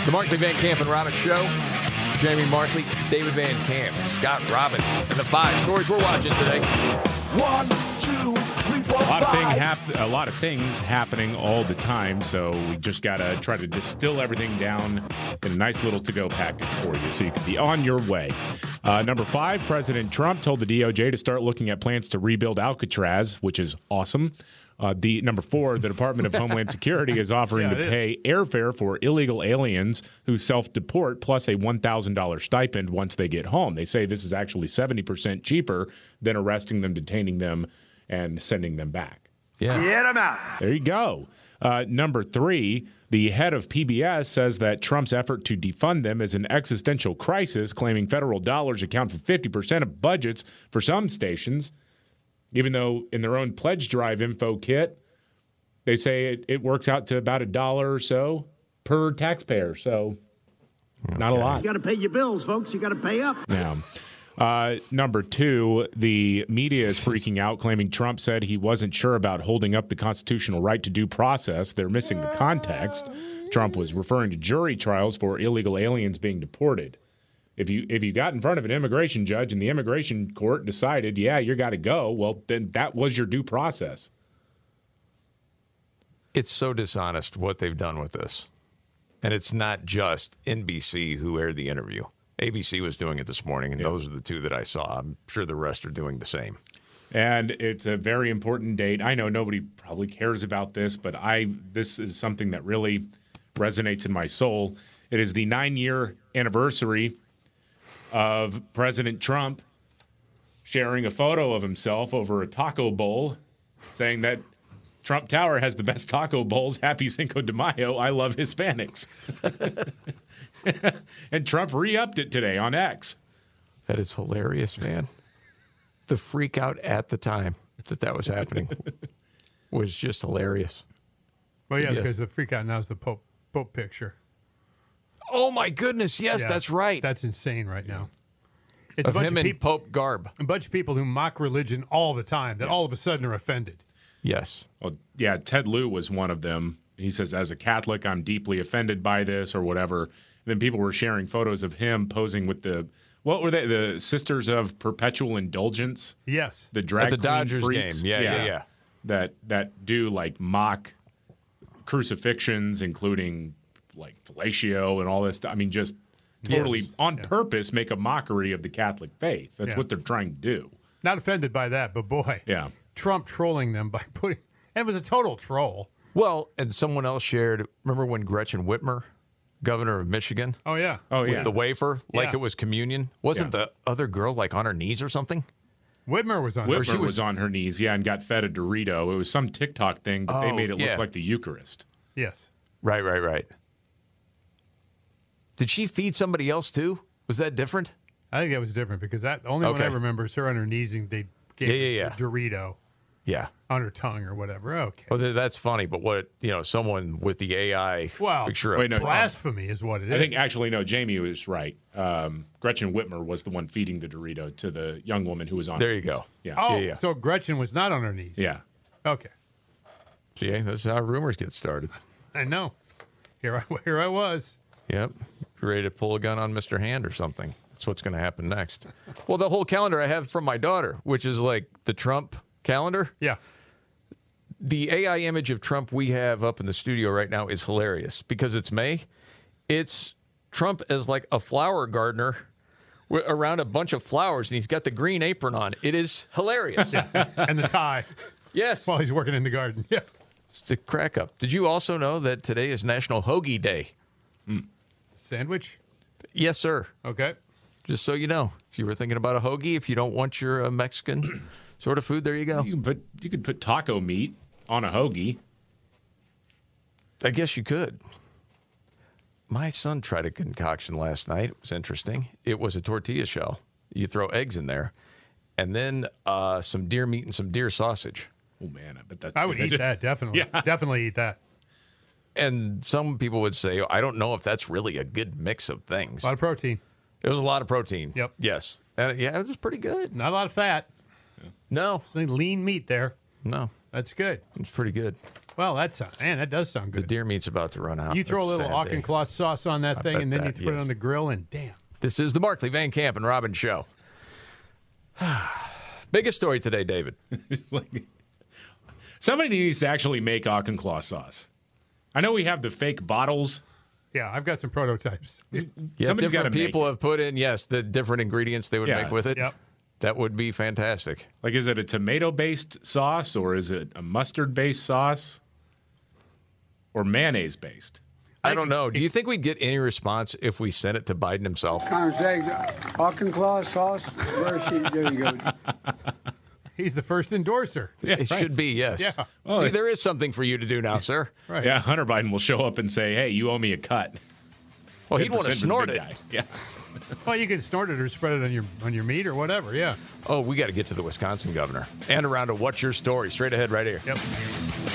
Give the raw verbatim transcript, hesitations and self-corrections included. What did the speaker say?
The Markley, Van Camp, and Robbins Show. Jamie Markley, David Van Camp, Scott Robbins, and the five stories we're watching today. One, two, three, four, A lot of thing five. hap- a lot of things happening all the time, so we just gotta try to distill everything down in a nice little to-go package for you, so you can be on your way. Uh, number five, President Trump told the D O J to start looking at plans to rebuild Alcatraz, which is awesome. Uh, the number four, the Department of Homeland Security is offering Yeah, to it is. pay airfare for illegal aliens who self-deport, plus a one thousand dollars stipend once they get home. They say this is actually seventy percent cheaper than arresting them, detaining them, and sending them back. Yeah. Get him out. There you go. Uh, number three, the head of P B S says that Trump's effort to defund them is an existential crisis, claiming federal dollars account for fifty percent of budgets for some stations, even though in their own pledge drive info kit, they say it, it works out to about a dollar or so per taxpayer. So not a lot. You got to pay your bills, folks. You got to pay up. Yeah. Uh, number two, the media is freaking out, claiming Trump said he wasn't sure about holding up the constitutional right to due process. They're missing the context. Trump was referring to jury trials for illegal aliens being deported. If you if you got in front of an immigration judge and the immigration court decided, yeah, you got to go, well, then that was your due process. It's so dishonest what they've done with this. And it's not just N B C who aired the interview. A B C was doing it this morning, and those are the two that I saw. I'm sure the rest are doing the same. And it's a very important date. I know nobody probably cares about this, but I this is something that really resonates in my soul. It is the nine-year anniversary of President Trump sharing a photo of himself over a taco bowl, saying that Trump Tower has the best taco bowls. Happy Cinco de Mayo. I love Hispanics. And Trump re-upped it today on X. That is hilarious, man. The freak out at the time that that was happening was just hilarious. Well, yeah, Yes. because the freak out now is the Pope Pope picture. Oh, my goodness. Yes, Yeah, that's right. That's insane right now. It's of a bunch him of in people, Pope garb. a bunch of people who mock religion all the time that all of a sudden are offended. Yes. Well, yeah, Ted Lieu was one of them. He says, as a Catholic, I'm deeply offended by this or whatever. And then people were sharing photos of him posing with the, what were they, the Sisters of Perpetual Indulgence? Yes. The drag At the queen Dodgers freaks? game. Yeah, yeah, yeah. That, that do like mock crucifixions, including like fellatio and all this stuff. I mean, just totally Yes. on purpose make a mockery of the Catholic faith. That's Yeah. what they're trying to do. Not offended by that, but boy, Yeah. Trump trolling them by putting, and it was a total troll. Well, and someone else shared, remember when Gretchen Whitmer, governor of Michigan, Oh, yeah. Oh, with yeah. the wafer, like Yeah. it was communion? Wasn't Yeah. the other girl like on her knees or something? Whitmer was on Whitmer there. was, was- on her knees, yeah, and got fed a Dorito. It was some TikTok thing, but they Oh, made it yeah. look like the Eucharist. Yes. Right, right, right. Did she feed somebody else too? Was that different? I think that was different because that the only one I Okay. remember is her on her knees and they gave Yeah, yeah, her yeah. a Dorito Yeah. on her tongue or whatever. Okay. Well, th- that's funny, but what, you know, someone with the A I Well, picture of wait, no, Trump. Blasphemy is what it is. I think actually no, Jamie was right. Um, Gretchen Whitmer was the one feeding the Dorito to the young woman who was on. There her you knees. go. Yeah. Oh, yeah, yeah. so Gretchen was not on her knees. Yeah. Okay. See, this is how rumors get started. I know. Here I, here I was. Yep. Ready to pull a gun on Mister Hand or something. That's what's going to happen next. Well, the whole calendar I have from my daughter, which is like the Trump calendar. Yeah. The A I image of Trump we have up in the studio right now is hilarious because it's May. It's Trump as like a flower gardener wi- around a bunch of flowers, and he's got the green apron on. It is hilarious. And the tie Yes. while he's working in the garden. Yeah. It's the crack up. Did you also know that today is National Hoagie Day? Sandwich. Yes, sir. Okay. Just so you know, if you were thinking about a hoagie, if you don't want your uh, Mexican sort of food, there you go. You can put you could put taco meat on a hoagie. I guess you could. My son tried a concoction last night. It was interesting. It was a tortilla shell. You throw eggs in there, and then uh, some deer meat and some deer sausage. Oh man, I bet that's. I would good. eat that, definitely. Yeah. Definitely eat that. And some people would say, I don't know if that's really a good mix of things. A lot of protein. It was a lot of protein. Yep. Yes. And yeah, it was pretty good. Not a lot of fat. No, Some lean meat there. no, That's good. it's pretty good. Well, that's man, that does sound The good. deer meat's about to run out. You throw a That's little sad day. Auchincloss sauce on that I thing, bet and then that, you put yes. it on the grill, and damn. This is the Markley, Van Camp, and Robin show. Biggest story today, David. It's like, somebody needs to actually make Auchincloss sauce. I know we have the fake bottles. Yeah, I've got some prototypes. Yeah, Somebody's gotta different make people it. have put in, yes, the different ingredients they would Yeah. make with it. Yep. That would be fantastic. Like, is it a tomato-based sauce, or is it a mustard-based sauce, or mayonnaise-based? I don't know. Do you think we'd get any response if we sent it to Biden himself? Kind of saying, Auchincloss sauce. Where is she? There you go. He's the first endorser. Yeah, It should be, yes. Yeah. Well, See, it- there is something for you to do now, sir. Right. Yeah, Hunter Biden will show up and say, "Hey, you owe me a cut." Well, he'd want to ten percent for the snort big it. guy. Yeah. Well, you can snort it or spread it on your on your meat or whatever. Yeah. Oh, we got to get to the Wisconsin governor and around to What's Your Story. Straight ahead right here. Yep.